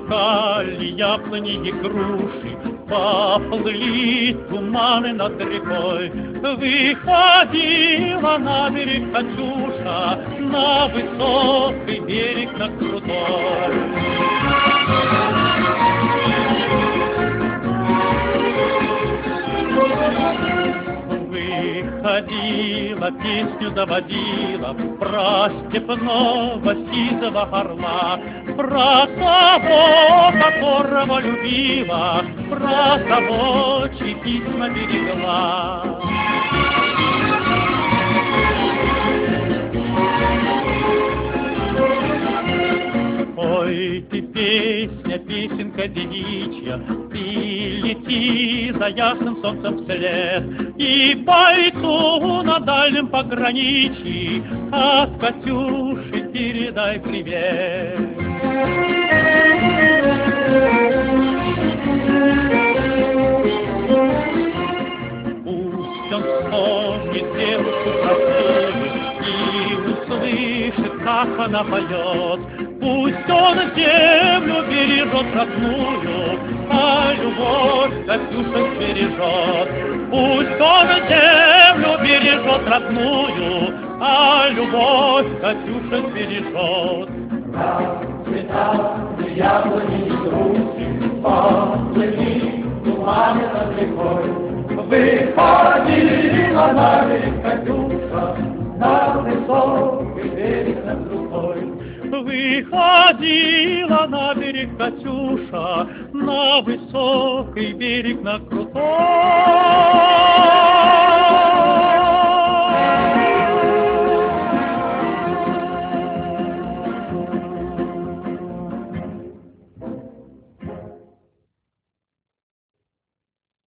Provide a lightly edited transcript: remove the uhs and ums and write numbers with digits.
Замелькали яблони и груши, поплыли туманы над рекой. Выходила на берег Катюша, на высокий берег, на крутой. Выходила, песню заводила про степного сизого орла, про того, которого любила, про того, чьи письма берегла. Ой, ты песня, песенка девичья, ты лети за ясным солнцем вслед, и бойцу на дальнем пограничье от Катюши передай привет. Пусть он вспомнит девушку простую и услышит, как она поет. Пусть он землю бережет родную, а любовь Катюша сбережет. Пусть он землю бережет родную, а любовь Катюша сбережет. Расцветали яблони и груши, поплыли туманы над рекой. Выходила на берег Катюша, на высокий берег, на крутой. Выходила на берег Катюша, на высокий берег, на крутой.